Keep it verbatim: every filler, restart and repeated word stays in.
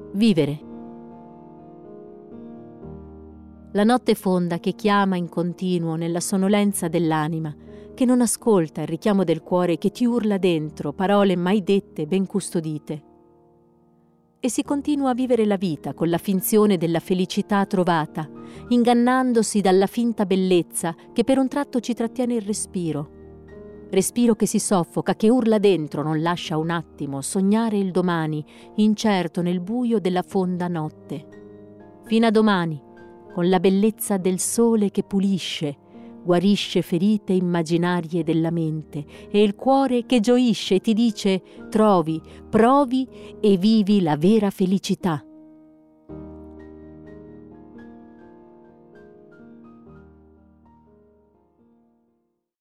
Vivere. La notte fonda che chiama in continuo nella sonnolenza dell'anima, che non ascolta il richiamo del cuore che ti urla dentro parole mai dette, ben custodite. E si continua a vivere la vita con la finzione della felicità trovata, ingannandosi dalla finta bellezza che per un tratto ci trattiene il respiro. Respiro che si soffoca, che urla dentro, non lascia un attimo sognare il domani, incerto nel buio della fonda notte. Fino a domani, con la bellezza del sole che pulisce, guarisce ferite immaginarie della mente, e il cuore che gioisce e ti dice: trovi, provi e vivi la vera felicità.